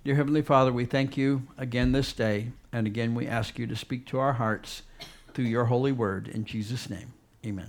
Dear Heavenly Father, we thank you again this day, and again we ask you to speak to our hearts through your holy word. In Jesus' name, amen.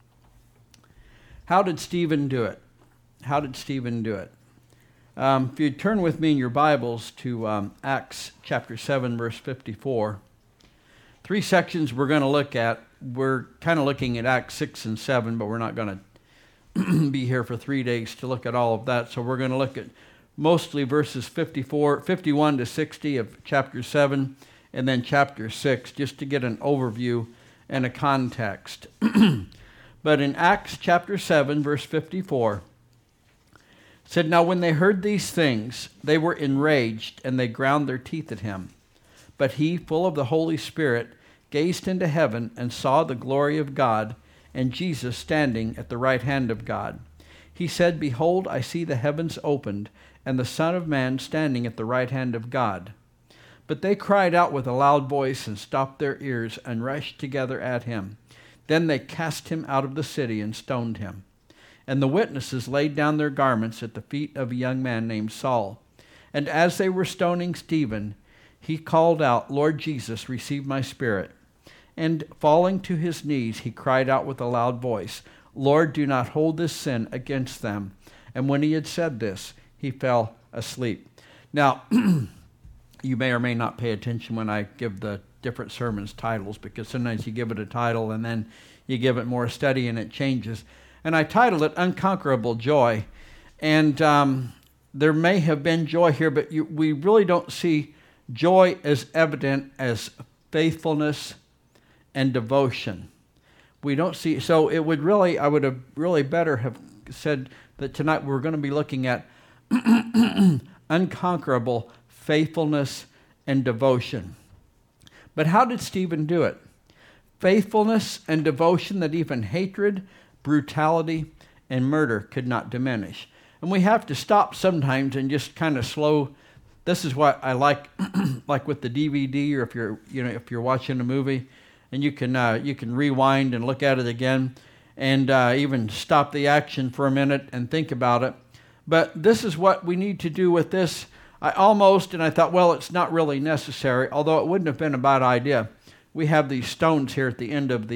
How did Stephen do it? How did Stephen do it? If you turn with me in your Bibles to Acts chapter 7, verse 54, three sections we're going to look at. We're kind of looking at Acts 6 and 7, but we're not going to be here for 3 days to look at all of that. So we're going to look at mostly verses 51 to 60 of chapter 7, and then chapter 6, just to get an overview and a context. But in Acts chapter 7, verse 54, it said, "Now when they heard these things, they were enraged, and they ground their teeth at him. But he, full of the Holy Spirit, gazed into heaven and saw the glory of God, and Jesus standing at the right hand of God. He said, Behold, I see the heavens opened, and the Son of Man standing at the right hand of God. But they cried out with a loud voice and stopped their ears and rushed together at him. Then they cast him out of the city and stoned him. And the witnesses laid down their garments at the feet of a young man named Saul. And as they were stoning Stephen, he called out, Lord Jesus, receive my spirit. And falling to his knees, he cried out with a loud voice, Lord, do not hold this sin against them. And when he had said this, he fell asleep." Now, you may or may not pay attention when I give the different sermons titles, because sometimes you give it a title and then you give it more study and it changes. And I titled it Unconquerable Joy. And there may have been joy here, but we really don't see joy as evident as faithfulness and devotion. We don't see, so it would really, I would have really better have said that tonight we're going to be looking at unconquerable faithfulness and devotion. But how did Stephen do it? Faithfulness and devotion that even hatred, brutality, and murder could not diminish. And we have to stop sometimes and just kind of slow. This is what I like, like with the DVD, or if you're watching a movie, and you can rewind and look at it again, and even stop the action for a minute and think about it. But this is what we need to do with this. I thought, well, it's not really necessary, although it wouldn't have been a bad idea. We have these stones here at the end of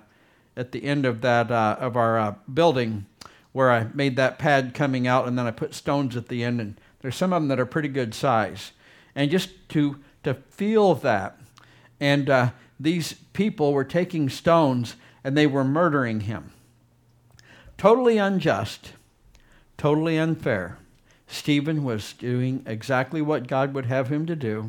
of our building, where I made that pad coming out, and then I put stones at the end, and there's some of them that are pretty good size. And just to feel that, and these people were taking stones and they were murdering him. Totally unjust, totally unfair. Stephen was doing exactly what God would have him to do.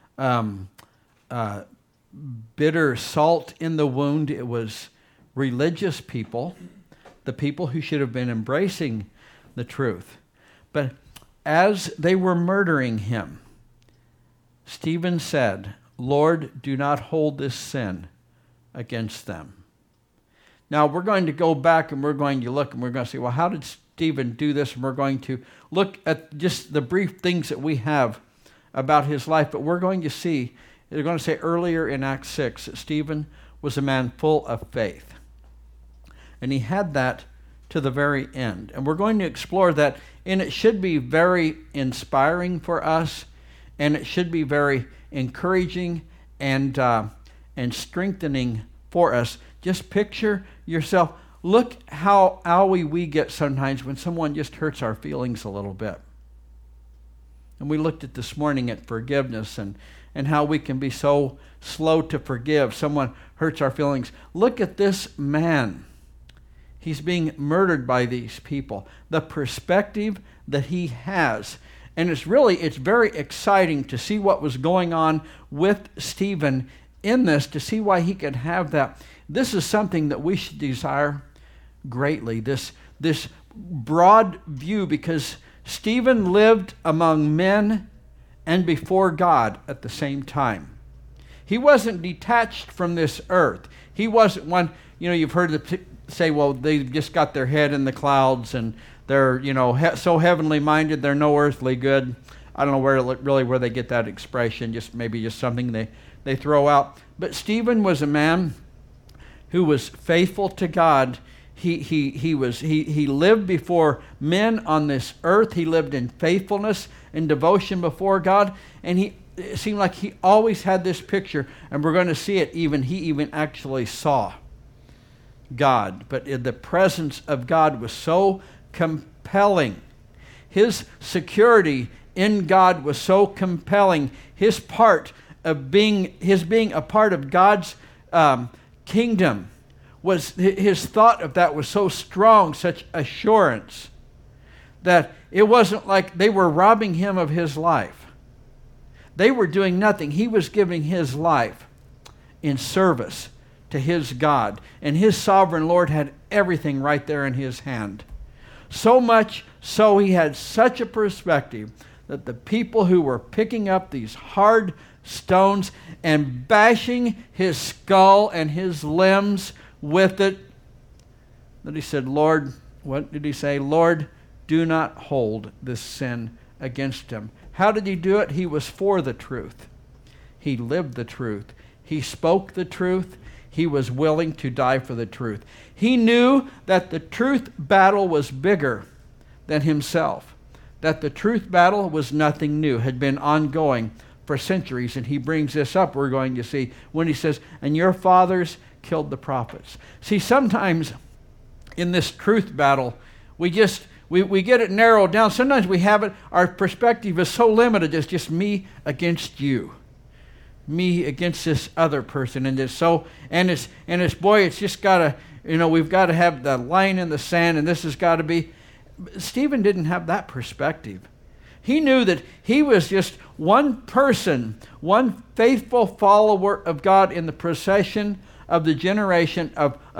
Bitter salt in the wound. It was religious people, the people who should have been embracing the truth. But as they were murdering him, Stephen said, Lord, do not hold this sin against them. Now, we're going to go back and we're going to look and we're going to say, well, how did Stephen do this? And we're going to look at just the brief things that we have about his life. But we're going to see, they're going to say earlier in Acts 6, that Stephen was a man full of faith. And he had that to the very end. And we're going to explore that. And it should be very inspiring for us. And it should be very encouraging and strengthening for us. Just picture yourself. Look how owie we get sometimes when someone just hurts our feelings a little bit. And we looked at this morning at forgiveness and how we can be so slow to forgive. Someone hurts our feelings. Look at this man. He's being murdered by these people. The perspective that he has. And it's very exciting to see what was going on with Stephen in this, to see why he could have that. This is something that we should desire greatly, this broad view, because Stephen lived among men and before God at the same time. He wasn't detached from this earth. He wasn't one, you've heard them say, well, they've just got their head in the clouds and they're, so heavenly minded, they're no earthly good. I don't know where they get that expression, maybe just something they throw out. But Stephen was a man who was faithful to God. He lived before men on this earth. He lived in faithfulness and devotion before God, and it seemed like he always had this picture, and we're going to see it he even actually saw God. But the presence of God was so compelling. His security in God was so compelling. His being a part of God's kingdom his thought of that was so strong, such assurance, that it wasn't like they were robbing him of his life. They were doing nothing. He was giving his life in service to his God. And his sovereign Lord had everything right there in his hand. So much so he had such a perspective that the people who were picking up these hard stones and bashing his skull and his limbs with it, that he said, Lord, what did he say? Lord, do not hold this sin against him. How did he do it? He was for the truth. He lived the truth. He spoke the truth. He was willing to die for the truth. He knew that the truth battle was bigger than himself, that the truth battle was nothing new, had been ongoing for centuries. And he brings this up, we're going to see, when he says, and your fathers killed the prophets. See, sometimes in this truth battle, we get it narrowed down. Sometimes we have it, our perspective is so limited, it's just me against you. Me against this other person. And it's just gotta, we've got to have the line in the sand, and this has got to be. Stephen didn't have that perspective. He knew that he was just one person, one faithful follower of God in the procession of the generation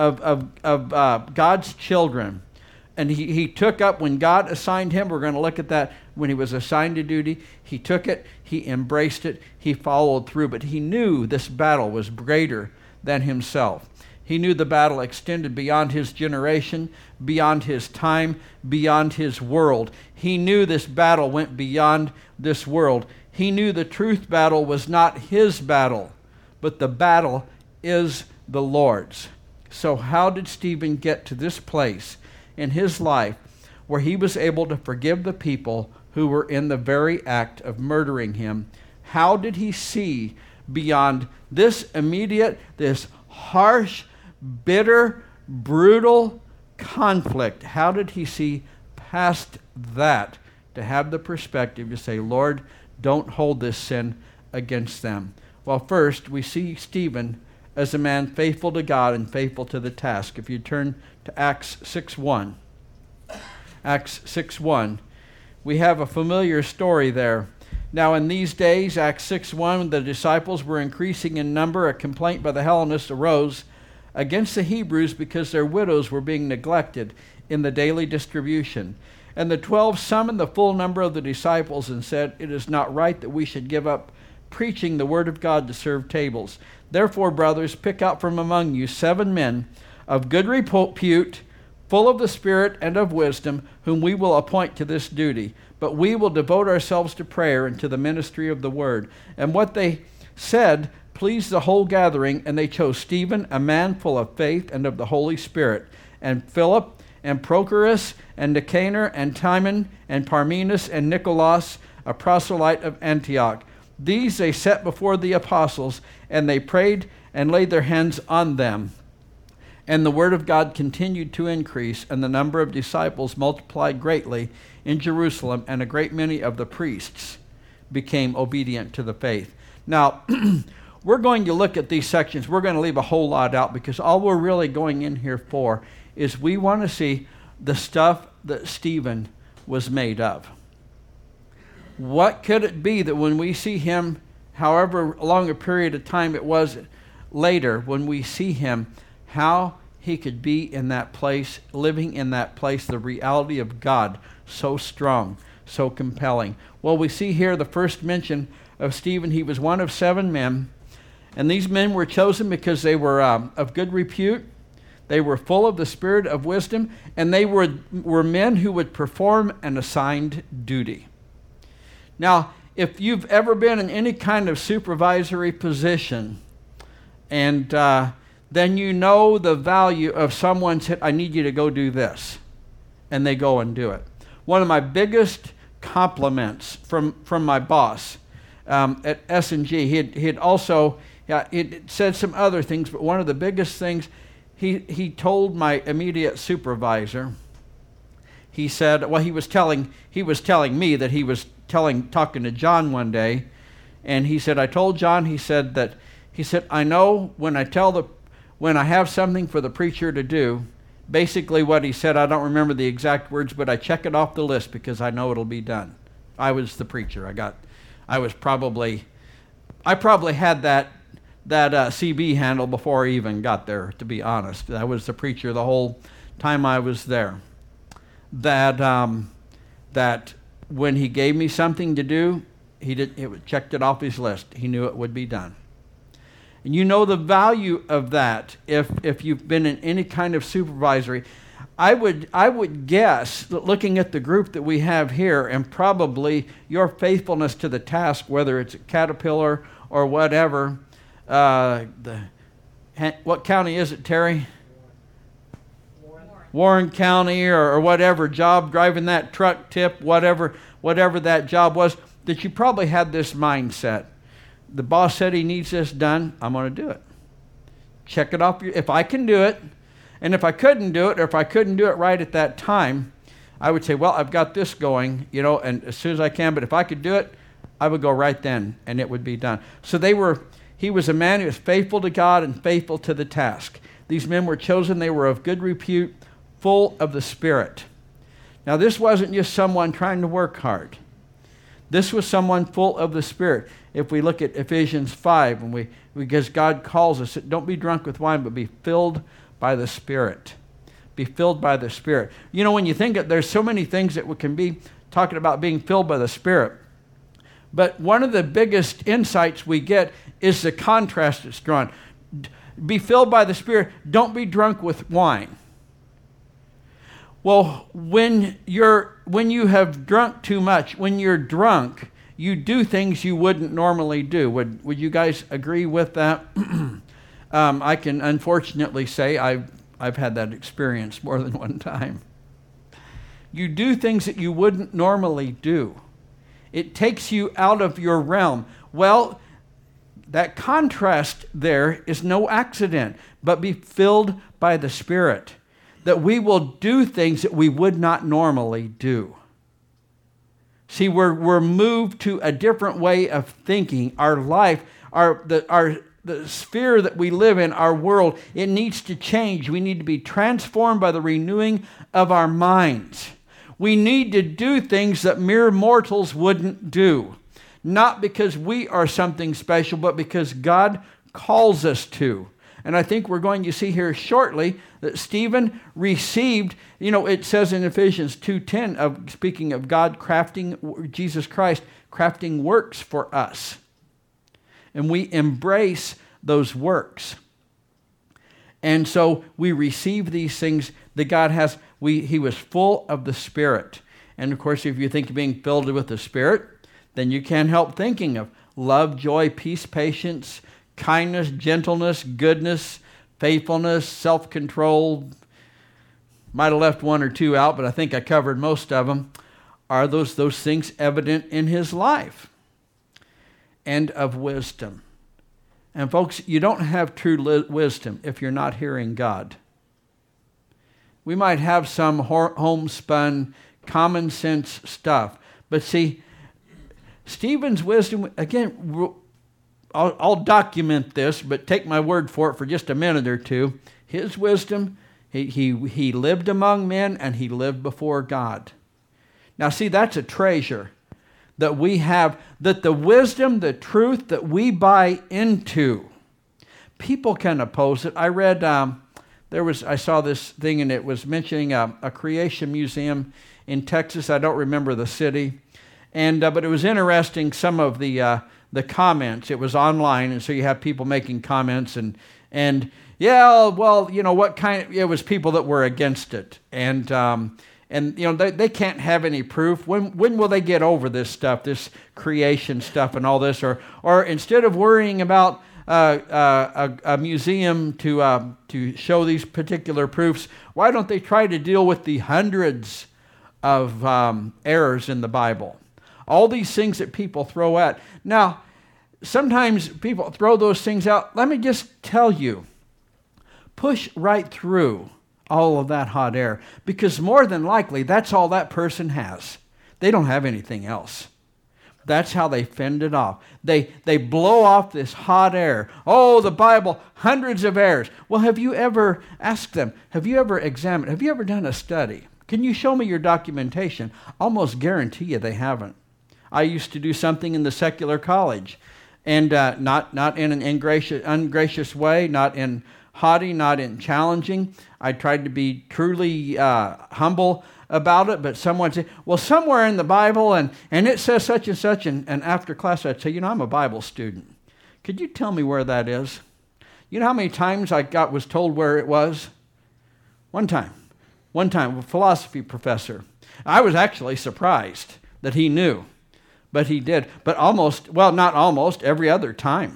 of God's children. And he took up, when God assigned him, we're going to look at that, when he was assigned to duty, he took it, he embraced it, he followed through. But he knew this battle was greater than himself. He knew the battle extended beyond his generation, beyond his time, beyond his world. He knew this battle went beyond this world. He knew the truth battle was not his battle, but the battle is the Lord's. So how did Stephen get to this place in his life where he was able to forgive the people who were in the very act of murdering him? How did he see beyond this immediate, this harsh, bitter, brutal conflict? How did he see past that to have the perspective to say, Lord, don't hold this sin against them? Well, first, we see Stephen as a man faithful to God and faithful to the task. If you turn to Acts 6:1. Acts 6:1. We have a familiar story there. Now in these days, Acts 6:1, the disciples were increasing in number. A complaint by the Hellenists arose against the Hebrews because their widows were being neglected in the daily distribution. And the 12 summoned the full number of the disciples and said, it is not right that we should give up preaching the word of God to serve tables. Therefore, brothers, pick out from among you 7 men of good repute, full of the Spirit and of wisdom, whom we will appoint to this duty. But we will devote ourselves to prayer and to the ministry of the word. And what they said pleased the whole gathering, and they chose Stephen, a man full of faith and of the Holy Spirit, and Philip, and Prochorus, and Nicanor, and Timon, and Parmenas, and Nicholas, a proselyte of Antioch. These they set before the apostles, and they prayed and laid their hands on them. And the word of God continued to increase, and the number of disciples multiplied greatly in Jerusalem, and a great many of the priests became obedient to the faith. Now, we're going to look at these sections. We're going to leave a whole lot out, because all we're really going in here for is we want to see the stuff that Stephen was made of. What could it be that when we see him, however long a period of time it was later, when we see him, how he could be in that place, living in that place, the reality of God so strong, so compelling? Well, we see here the first mention of Stephen. He was one of 7 men, and these men were chosen because they were of good repute. They were full of the spirit of wisdom, and they were men who would perform an assigned duty. Now, if you've ever been in any kind of supervisory position, and then you know the value of someone said, I need you to go do this. And they go and do it. One of my biggest compliments from my boss at S&G, he had also, he said some other things, but one of the biggest things, he told my immediate supervisor, he said, well, he was telling me that he was talking to John one day, and he said, I told John, he said, I know when I have something for the preacher to do, basically what he said, I don't remember the exact words, but I check it off the list because I know it'll be done. I was the preacher. I probably had that CB handle before I even got there, to be honest. I was the preacher the whole time I was there. That when he gave me something to do, he checked it off his list. He knew it would be done. And you know the value of that if you've been in any kind of supervisory. I would guess that looking at the group that we have here, and probably your faithfulness to the task, whether it's at Caterpillar or whatever, what county is it, Terry? Warren County or whatever job, driving that truck tip, whatever that job was, that you probably had this mindset. The boss said he needs this done, I'm going to do it. Check it off. If I can do it, and if I couldn't do it, or if I couldn't do it right at that time, I would say, well, I've got this going, and as soon as I can, but if I could do it, I would go right then, and it would be done. So he was a man who was faithful to God and faithful to the task. These men were chosen. They were of good repute, full of the Spirit. Now, this wasn't just someone trying to work hard. This was someone full of the Spirit. If we look at Ephesians 5, and because God calls us, don't be drunk with wine, but be filled by the Spirit. Be filled by the Spirit. When you think there's so many things that we can be talking about being filled by the Spirit. But one of the biggest insights we get is the contrast that's drawn. Be filled by the Spirit. Don't be drunk with wine. Well, when you have drunk too much, when you're drunk, you do things you wouldn't normally do. Would you guys agree with that? I can unfortunately say I've had that experience more than one time. You do things that you wouldn't normally do. It takes you out of your realm. Well, that contrast there is no accident, but be filled by the Spirit, that we will do things that we would not normally do. See, we're moved to a different way of thinking. Our life, the sphere that we live in, our world, it needs to change. We need to be transformed by the renewing of our minds. We need to do things that mere mortals wouldn't do. Not because we are something special, but because God calls us to. And I think we're going to see here shortly that Stephen received, it says in Ephesians 2:10, speaking of God crafting, Jesus Christ crafting works for us. And we embrace those works. And so we receive these things that God has. He was full of the Spirit. And of course, if you think of being filled with the Spirit, then you can't help thinking of love, joy, peace, patience, kindness, gentleness, goodness, faithfulness, self-control. Might have left one or two out, but I think I covered most of them. Are those things evident in his life? And of wisdom. And folks, you don't have true wisdom if you're not hearing God. We might have some homespun, common sense stuff. But see, Stephen's wisdom, again, I'll document this, but take my word for it for just a minute or two. His wisdom, he lived among men and he lived before God. Now see, that's a treasure that we have, that the wisdom, the truth that we buy into, people can oppose it. I read, I saw this thing and it was mentioning a creation museum in Texas. I don't remember the city. But it was interesting, some of the comments. It was online, and so you have people making comments, and yeah, well, what kind? It was people that were against it, and they can't have any proof. When will they get over this stuff, this creation stuff, and all this? Or instead of worrying about a museum to show these particular proofs, why don't they try to deal with the hundreds of errors in the Bible? All these things that people throw at. Now, sometimes people throw those things out. Let me just tell you, push right through all of that hot air, because more than likely that's all that person has. They don't have anything else. That's how they fend it off. They blow off this hot air. Oh, the Bible, hundreds of errors. Well, have you ever asked them, have you ever examined, have you ever done a study? Can you show me your documentation? Almost guarantee you they haven't. I used to do something in the secular college, and not in an ungracious way, not in haughty, not in challenging. I tried to be truly humble about it, but someone said, well, somewhere in the Bible, and it says such and such, and after class I'd say, I'm a Bible student. Could you tell me where that is? You know how many times I was told where it was? One time, a philosophy professor. I was actually surprised that he knew, but he did. But not almost, every other time.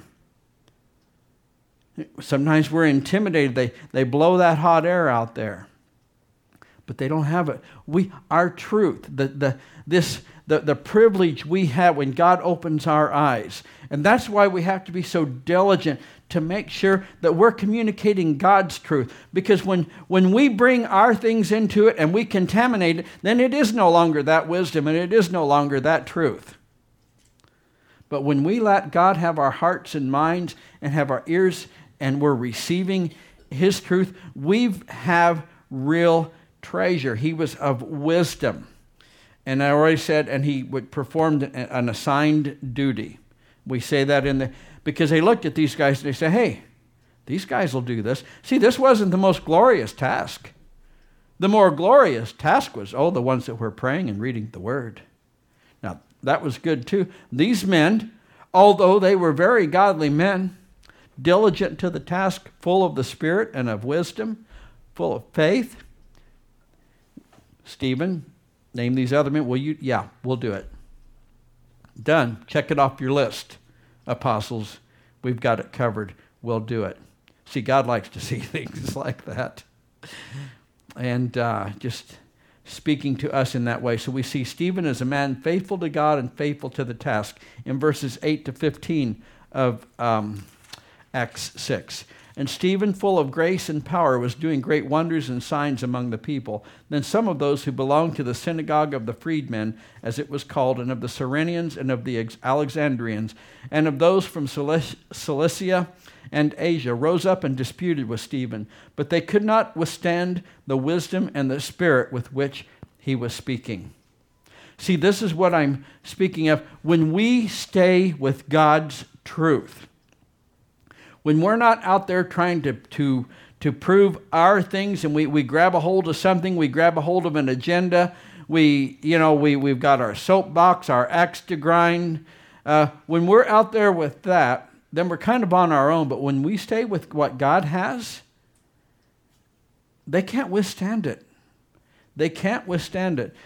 Sometimes we're intimidated. They blow that hot air out there, but they don't have it. Our truth, the privilege we have when God opens our eyes, and that's why we have to be so diligent to make sure that we're communicating God's truth. Because when we bring our things into it and we contaminate it, then it is no longer that wisdom and it is no longer that truth. But when we let God have our hearts and minds and have our ears, and we're receiving His truth, we have real treasure. He was of wisdom. And I already said, and he performed an assigned duty. We say that because they looked at these guys and they said, hey, these guys will do this. See, this wasn't the most glorious task. The more glorious task was, the ones that were praying and reading the Word. Now, that was good too. These men, although they were very godly men, diligent to the task, full of the Spirit and of wisdom, full of faith. Stephen, name these other men. Will you? Yeah, we'll do it. Done. Check it off your list. Apostles, we've got it covered. We'll do it. See, God likes to see things like that. And just speaking to us in that way. So we see Stephen as a man faithful to God and faithful to the task in verses 8 to 15 of Acts 6. And Stephen, full of grace and power, was doing great wonders and signs among the people. Then some of those who belonged to the synagogue of the freedmen, as it was called, and of the Cyrenians and of the Alexandrians, and of those from Cilicia and Asia, rose up and disputed with Stephen. But they could not withstand the wisdom and the spirit with which he was speaking. See, this is what I'm speaking of. When we stay with God's truth, when we're not out there trying to prove our things, and we grab a hold of something, we grab a hold of an agenda, we've got our soapbox, our axe to grind. When we're out there with that, then we're kind of on our own. But when we stay with what God has, they can't withstand it. They can't withstand it.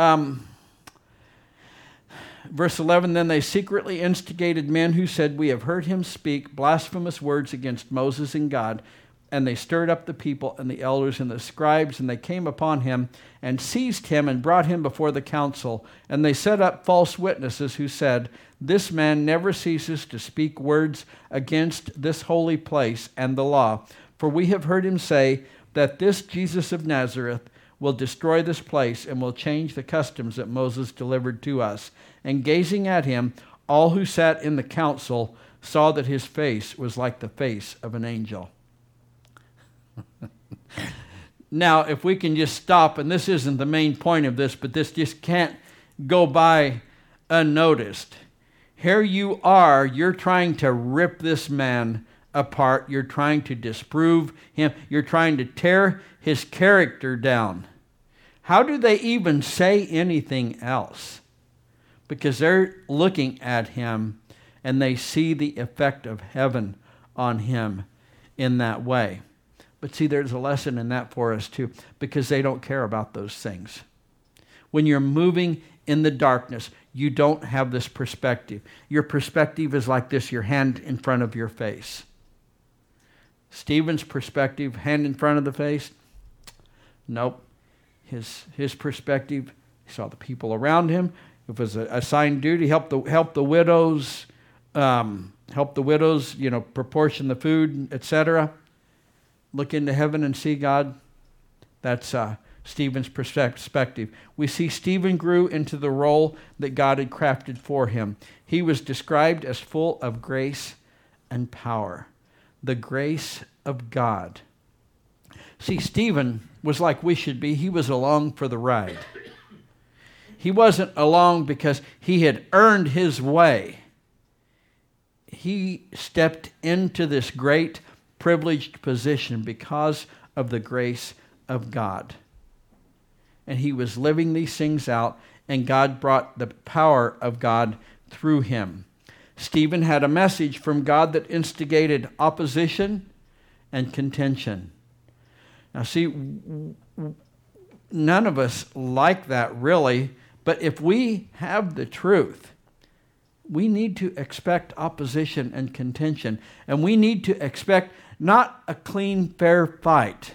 Verse 11, then they secretly instigated men who said, we have heard him speak blasphemous words against Moses and God. And they stirred up the people and the elders and the scribes, and they came upon him and seized him and brought him before the council. And they set up false witnesses who said, this man never ceases to speak words against this holy place and the law. For we have heard him say that this Jesus of Nazareth will destroy this place and will change the customs that Moses delivered to us. And gazing at him, all who sat in the council saw that his face was like the face of an angel. Now, if we can just stop, and this isn't the main point of this, but this just can't go by unnoticed. Here you are, you're trying to rip this man apart. You're trying to disprove him. You're trying to tear his character down. How do they even say anything else? Because they're looking at him and they see the effect of heaven on him in that way. But see, there's a lesson in that for us too, because they don't care about those things. When you're moving in the darkness, you don't have this perspective. Your perspective is like this, your hand in front of your face. Stephen's perspective, hand in front of the face, nope. His perspective, he saw the people around him. It was a assigned duty, help the widows, proportion the food, etc. Look into heaven and see God. That's Stephen's perspective. We see Stephen grew into the role that God had crafted for him. He was described as full of grace and power. The grace of God. See, Stephen was like we should be. He was along for the ride. He wasn't along because he had earned his way. He stepped into this great privileged position because of the grace of God. And he was living these things out, and God brought the power of God through him. Stephen had a message from God that instigated opposition and contention. Now see, none of us like that really, but if we have the truth, we need to expect opposition and contention, and we need to expect not a clean, fair fight.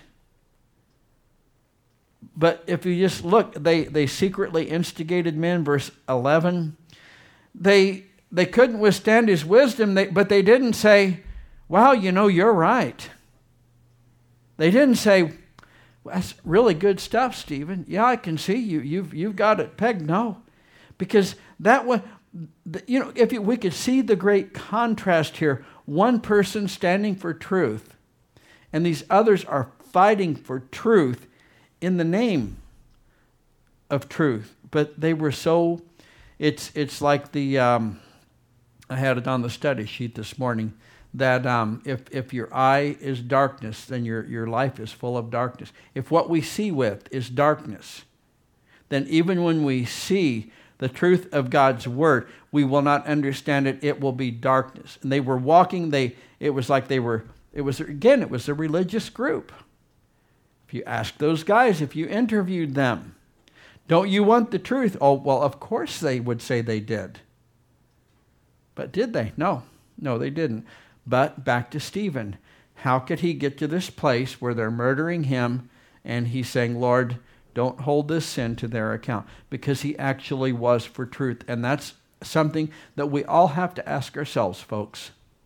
But if you just look, they secretly instigated men, verse 11. They couldn't withstand his wisdom, but they didn't say, wow, you're right. They didn't say, well, that's really good stuff, Stephen. Yeah, I can see you've got it pegged. No, because that was, if we could see the great contrast here, one person standing for truth, and these others are fighting for truth in the name of truth. But they were so, it's like I had it on the study sheet this morning, that if your eye is darkness, then your life is full of darkness. If what we see with is darkness, then even when we see the truth of God's word, we will not understand it. It will be darkness. And they were walking, it was a religious group. If you ask those guys, if you interviewed them, don't you want the truth? Oh, well, of course they would say they did. But did they? No, they didn't. But back to Stephen. How could he get to this place where they're murdering him and he's saying, Lord, don't hold this sin to their account? Because he actually was for truth. And that's something that we all have to ask ourselves, folks.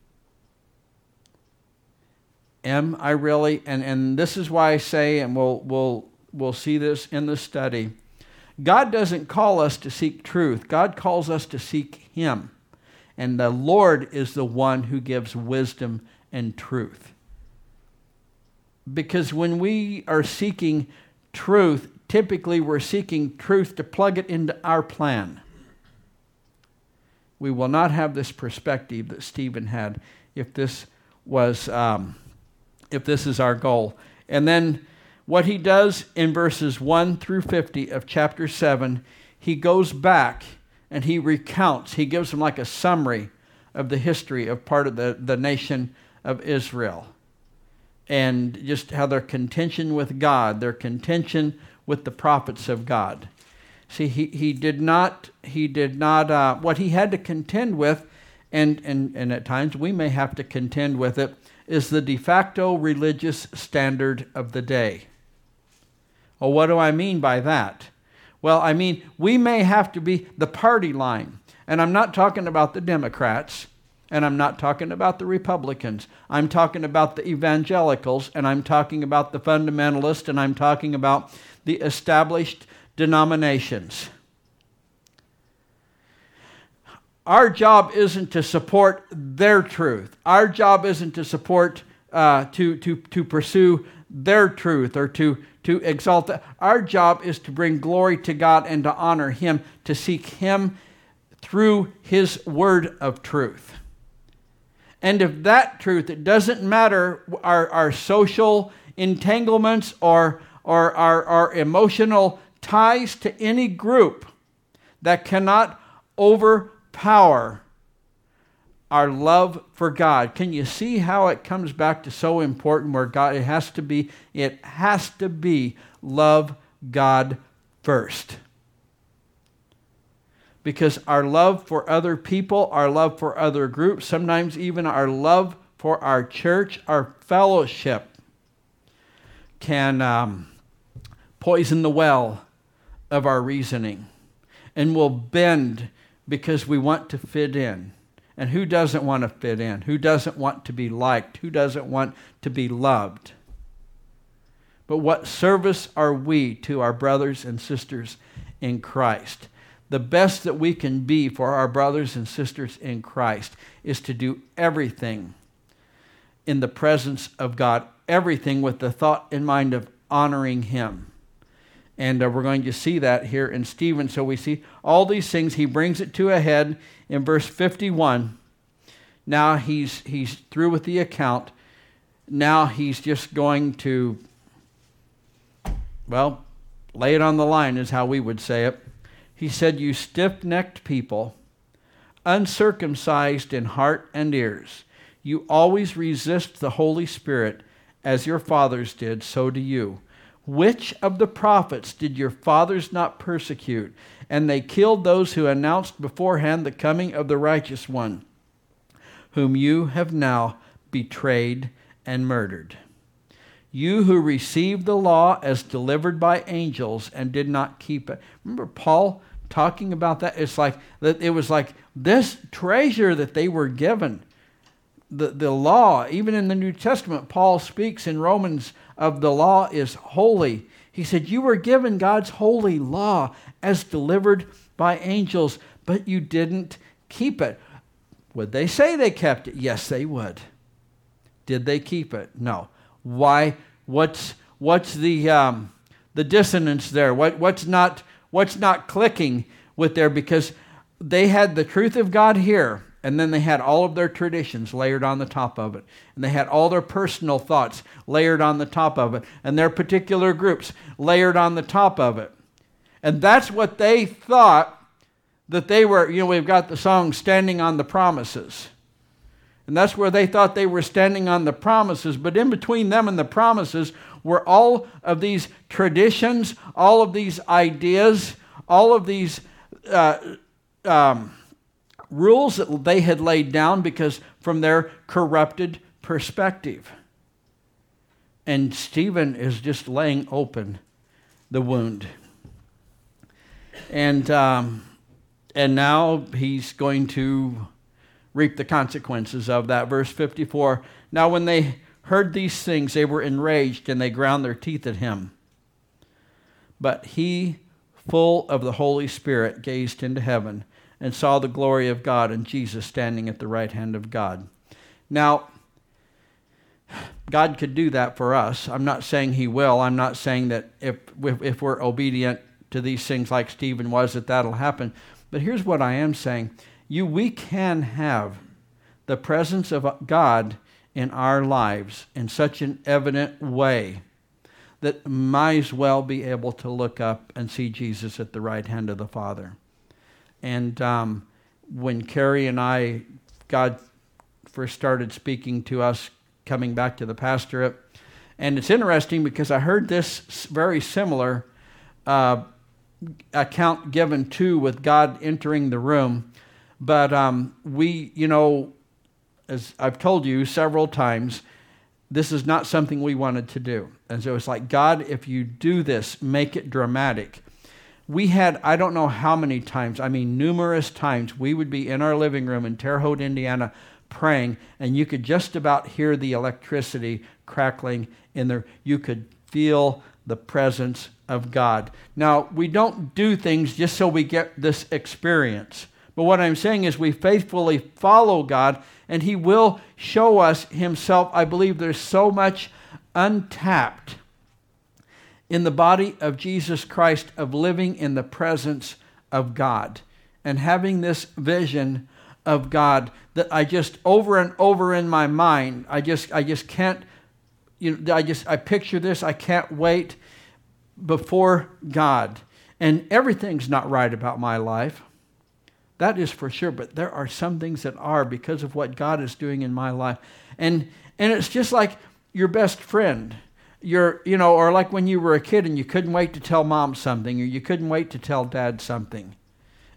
Am I really? And this is why I say, and we'll see this in the study, God doesn't call us to seek truth. God calls us to seek him. And the Lord is the one who gives wisdom and truth. Because when we are seeking truth, typically we're seeking truth to plug it into our plan. We will not have this perspective that Stephen had if this is our goal. And then what he does in verses 1 through 50 of chapter 7, he goes back and he recounts, he gives them like a summary of the history of part of the nation of Israel. And just how their contention with God, their contention with the prophets of God. See, he did not what he had to contend with, and at times we may have to contend with it, is the de facto religious standard of the day. Well, what do I mean by that? Well, I mean, we may have to be the party line. And I'm not talking about the Democrats, and I'm not talking about the Republicans. I'm talking about the evangelicals, and I'm talking about the fundamentalists, and I'm talking about the established denominations. Our job isn't to support their truth. Our job isn't to support, to pursue their truth or to exalt it. Our job is to bring glory to God and to honor him, to seek him through his word of truth. And if that truth, it doesn't matter our social entanglements or our emotional ties to any group that cannot overpower our love for God. Can you see how it comes back to so important where God, it has to be love God first. because our love for other people, our love for other groups, sometimes even our love for our church, our fellowship, can poison the well of our reasoning, and will bend because we want to fit in. And who doesn't want to fit in? Who doesn't want to be liked? Who doesn't want to be loved? But what service are we to our brothers and sisters in Christ? The best that we can be for our brothers and sisters in Christ is to do everything in the presence of God, everything with the thought in mind of honoring Him. And we're going to see that here in Stephen. So we see all these things. He brings it to a head in verse 51. Now he's through with the account. Now he's just going to, well, lay it on the line is how we would say it. He said, "You stiff-necked people, uncircumcised in heart and ears, you always resist the Holy Spirit, as your fathers did, so do you. Which of the prophets did your fathers not persecute? And they killed those who announced beforehand the coming of the righteous one, whom you have now betrayed and murdered. You who received the law as delivered by angels and did not keep it." Remember Paul talking about that? It was like this treasure that they were given. The law, even in the New Testament, Paul speaks in Romans of the law is holy. He said, you were given God's holy law as delivered by angels, but you didn't keep it. Would they say they kept it? Yes, they would. Did they keep it? No. Why? What's the dissonance there? What's not clicking with there? Because they had the truth of God here, and then they had all of their traditions layered on the top of it. And they had all their personal thoughts layered on the top of it. And their particular groups layered on the top of it. And that's what they thought that they were. We've got the song Standing on the Promises. And that's where they thought they were standing on the promises. But in between them and the promises were all of these traditions, all of these ideas, all of these rules that they had laid down because from their corrupted perspective. And Stephen is just laying open the wound. And now he's going to reap the consequences of that. Verse 54, now when they heard these things, they were enraged and they ground their teeth at him. But he, full of the Holy Spirit, gazed into heaven and saw the glory of God and Jesus standing at the right hand of God. Now, God could do that for us. I'm not saying he will. I'm not saying that if we're obedient to these things like Stephen was, that'll happen. But here's what I am saying. We can have the presence of God in our lives in such an evident way that might as well be able to look up and see Jesus at the right hand of the Father. And when Carrie and I, God first started speaking to us, coming back to the pastorate, and it's interesting because I heard this very similar account given too with God entering the room. But we, as I've told you several times, this is not something we wanted to do. And so it's like, God, if you do this, make it dramatic. We had, I don't know how many times, numerous times, we would be in our living room in Terre Haute, Indiana, praying, and you could just about hear the electricity crackling in there. You could feel the presence of God. Now, we don't do things just so we get this experience. But what I'm saying is we faithfully follow God, and he will show us himself. I believe there's so much untapped in the body of Jesus Christ of living in the presence of God and having this vision of God that I just over and over in my mind, I just can't, I picture this, I can't wait before God. And everything's not right about my life. That is for sure, but there are some things that are because of what God is doing in my life. And it's just like your best friend. Or like when you were a kid and you couldn't wait to tell mom something, or you couldn't wait to tell dad something.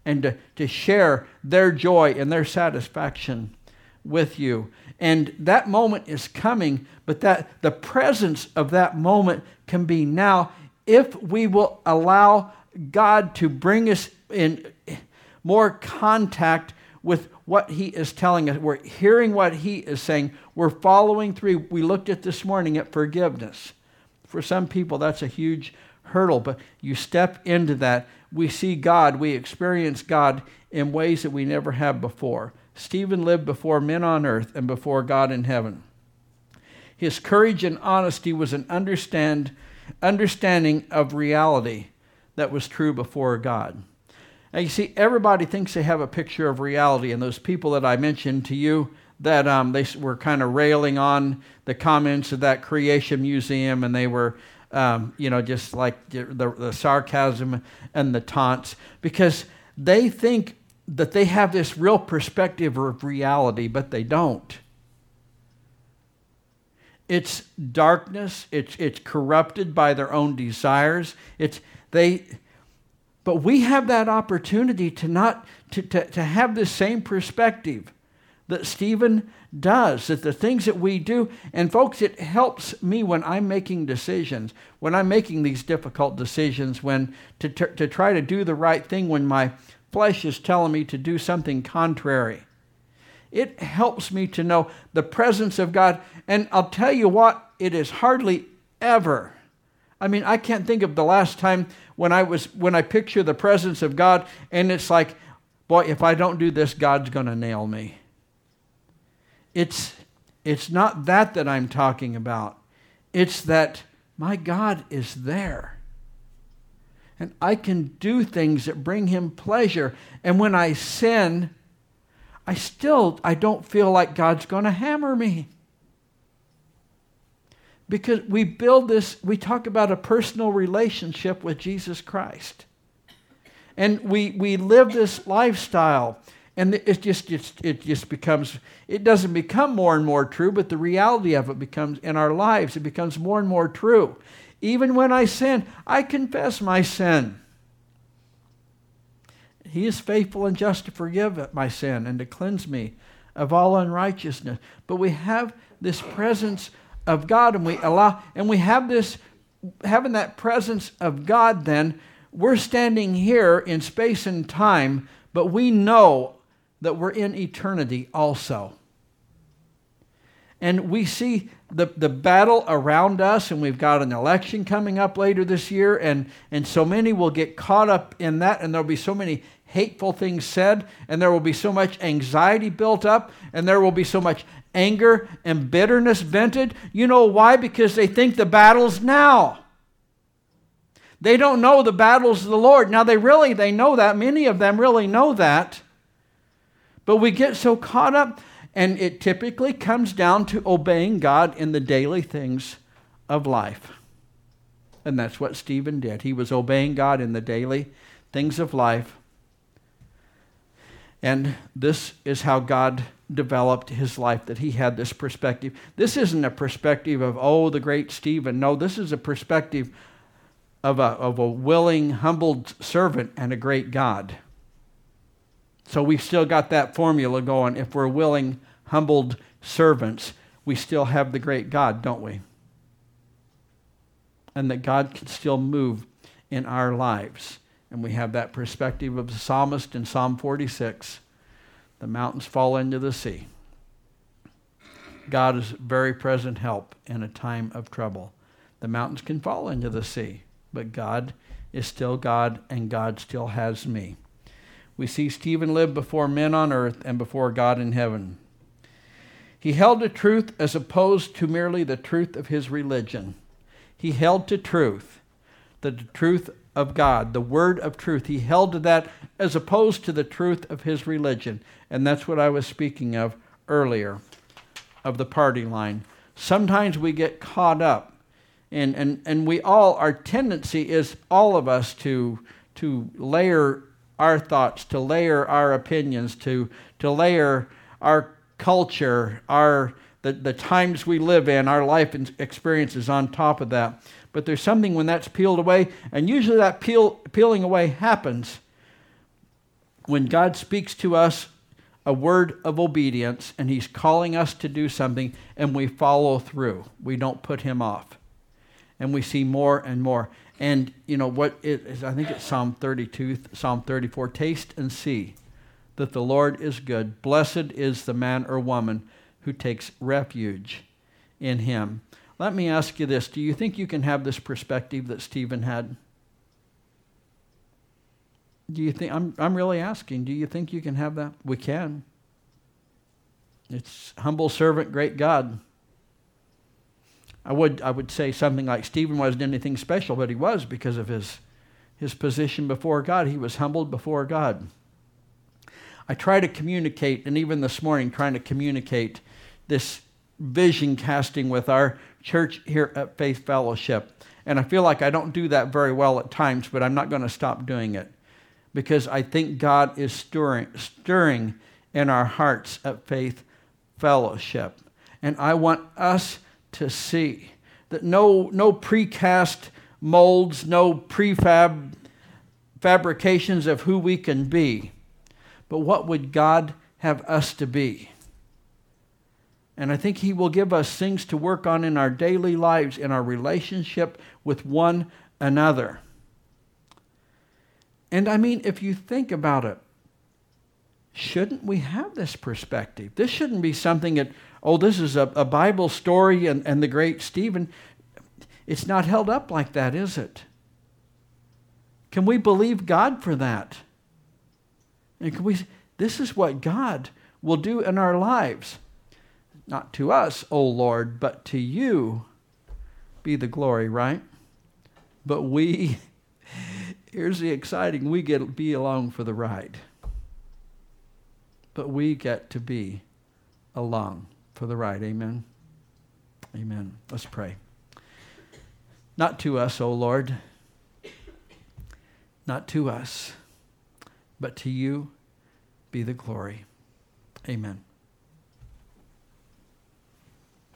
and to share their joy and their satisfaction with you. And that moment is coming, but that the presence of that moment can be now if we will allow God to bring us in more contact with what He is telling us. We're hearing what He is saying. We're following through. We looked at this morning at forgiveness. For some people, that's a huge hurdle, but you step into that. We see God, we experience God in ways that we never have before. Stephen lived before men on earth and before God in heaven. His courage and honesty was an understanding of reality that was true before God. Now you see, everybody thinks they have a picture of reality, and those people that I mentioned to you that they were kind of railing on the comments of that creation museum, and they were, just like the sarcasm and the taunts, because they think that they have this real perspective of reality, but they don't. It's darkness. It's corrupted by their own desires. But we have that opportunity to have the same perspective that Stephen does, that the things that we do, and folks, it helps me when I'm making decisions, when I'm making these difficult decisions, when to try to do the right thing when my flesh is telling me to do something contrary. It helps me to know the presence of God. And I'll tell you what, it is hardly ever. I mean, I can't think of the last time when I picture the presence of God and it's like, boy, if I don't do this, God's going to nail me. It's not that I'm talking about. It's that my God is there. And I can do things that bring Him pleasure. And when I sin, I don't feel like God's going to hammer me. Because we talk about a personal relationship with Jesus Christ. And we live this lifestyle. And it doesn't become more and more true, but the reality of it becomes, in our lives, it becomes more and more true. Even when I sin, I confess my sin. He is faithful and just to forgive my sin and to cleanse me of all unrighteousness. But we have this presence of God, and having that presence of God, then we're standing here in space and time, but we know that we're in eternity also. And we see the battle around us, and we've got an election coming up later this year, and so many will get caught up in that, and there'll be so many hateful things said, and there will be so much anxiety built up, and there will be so much anger and bitterness vented. You know why? Because they think the battle's now. They don't know the battle's the Lord. Now they know that. Many of them really know that. But we get so caught up, and it typically comes down to obeying God in the daily things of life. And that's what Stephen did. He was obeying God in the daily things of life. And this is how God developed his life, that he had this perspective. This isn't a perspective of, the great Stephen. No, this is a perspective of a willing, humbled servant and a great God. So we've still got that formula going. If we're willing, humbled servants, we still have the great God, don't we? And that God can still move in our lives. And we have that perspective of the psalmist in Psalm 46. The mountains fall into the sea. God is very present help in a time of trouble. The mountains can fall into the sea, but God is still God, and God still has me. We see Stephen live before men on earth and before God in heaven. He held to truth as opposed to merely the truth of his religion. He held to truth, the truth of God, the word of truth. He held to that as opposed to the truth of his religion. And that's what I was speaking of earlier, of the party line. Sometimes we get caught up, and we all, our tendency is, all of us, to layer our thoughts, to layer our opinions, to layer our culture, the times we live in, our life experiences on top of that. But there's something when that's peeled away, and usually that peeling away happens when God speaks to us a word of obedience and he's calling us to do something and we follow through, we don't put him off. And we see more and more. And you know what it is, I think it's Psalm 32, Psalm 34, taste and see that the Lord is good. Blessed is the man or woman who takes refuge in him. Let me ask you this. Do you think you can have this perspective that Stephen had? Do you think, I'm really asking, do you think you can have that? We can. It's humble servant, great God. I would say something like Stephen wasn't anything special, but he was because of his position before God. He was humbled before God. I try to communicate, and even this morning trying to communicate this vision casting with our church here at Faith Fellowship. And I feel like I don't do that very well at times, but I'm not going to stop doing it because I think God is stirring in our hearts at Faith Fellowship. And I want us to see that no precast molds, no fabrications of who we can be, but what would God have us to be? And I think he will give us things to work on in our daily lives, in our relationship with one another. And I mean, if you think about it, shouldn't we have this perspective? This shouldn't be something that, this is a Bible story and the great Stephen. It's not held up like that, is it? Can we believe God for that? And this is what God will do in our lives. Not to us, O Lord, but to you be the glory, right? But here's the exciting, we get to be along for the ride. But we get to be along for the ride. Amen? Amen. Let's pray. Not to us, O Lord, not to us, but to you be the glory. Amen.